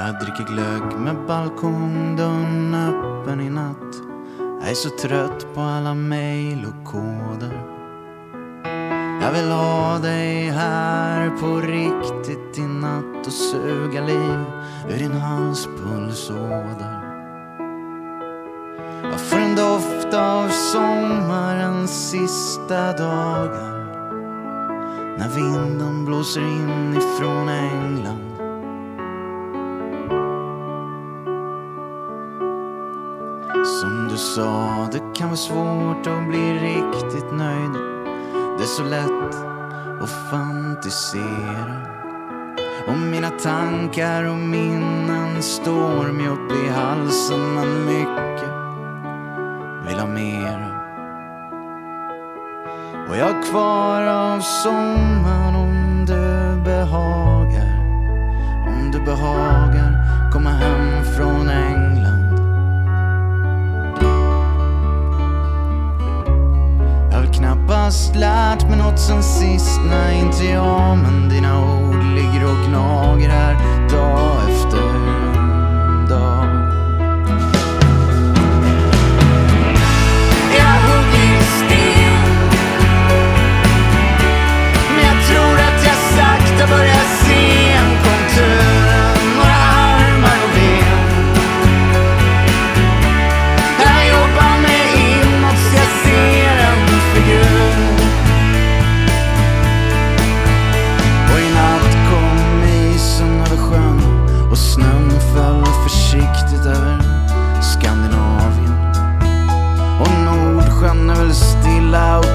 Jag dricker glögg med balkongdörren öppen i natt. Jag är så trött på alla mejl och koder. Jag vill ha dig här på riktigt i natt och suga liv ur din halspulsåder. Jag får en doft av sommarens sista dagar när vinden blåser in ifrån England. Som du sa, det kan vara svårt att bli riktigt nöjd. Det är så lätt att fantisera. Och mina tankar och minnen står mig upp i halsen. Men mycket vill ha mera. Och jag är kvar av sommaren om du behagar. Om du behagar komma hem från England. Knappast lärt mig något sen sist, nej inte jag. Men dina ord ligger och gnager här